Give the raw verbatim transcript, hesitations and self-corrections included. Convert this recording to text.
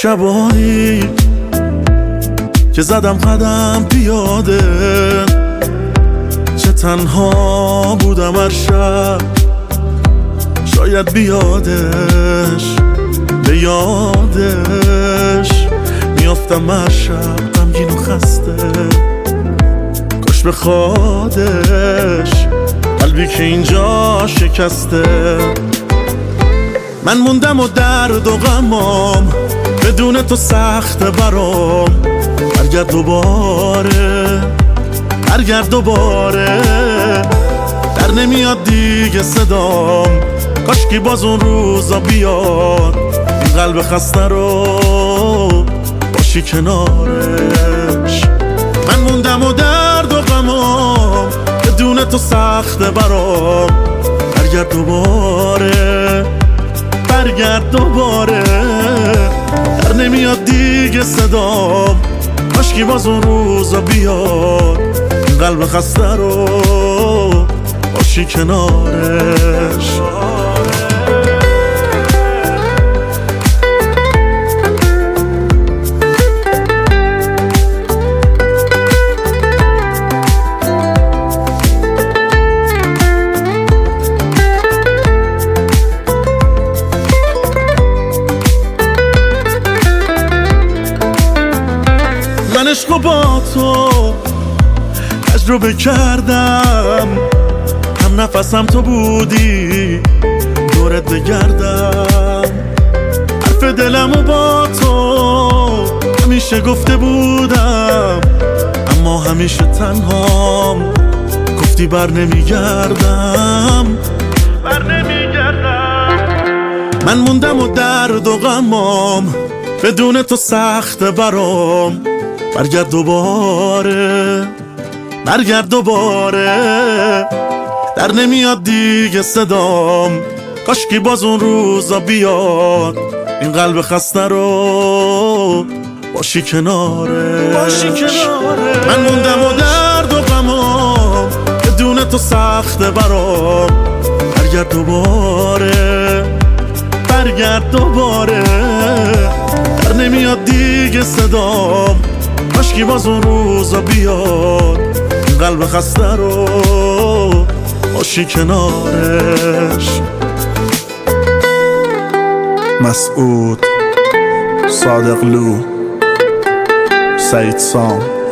شبایی که زدم قدم پیاده، چه تنها بودم هر شب، شاید بیادش به یادش میافتم هر شب غمگین و خسته، کاش بخوادش قلبی که اینجا شکسته. من موندم و درد و غمام بدون تو سخته برام، برگرد دوباره برگرد دوباره، در نمیاد دیگه صدام، کاشکی باز اون روزا بیاد، این قلب خسته رو باشی کنارش. من موندم و درد و غمام بدون تو سخته برام، برگرد دوباره برگرد دوباره، در نمیاد دیگه صدام، کاشکی باز اون روزا بیاد، این قلب خسته رو باشی کنارش. من عشقو با تو تجربه کردم، هم نفسم تو بودی دورت بگردم، حرف دلمو با تو همیشه گفته بودم، اما همیشه تنهام، گفتی بر نمیگردم بر نمیگردم. من موندم و درد و غمام بدون تو سخته برام، برگرد دوباره برگرد دوباره، در نمیاد دیگه صدام، کاشکی باز اون روزا بیاد، این قلب خسته رو باشی کناره باشی کناره. من موندم و درد و غمام بدون تو سخته برام، برگرد دوباره برگرد دوباره، در نمیاد دیگه صدام، کاشکی باز اون روزا بیاد، این قلب خسته رو باشی کنارش. مسعود صادقلو، سعید سام.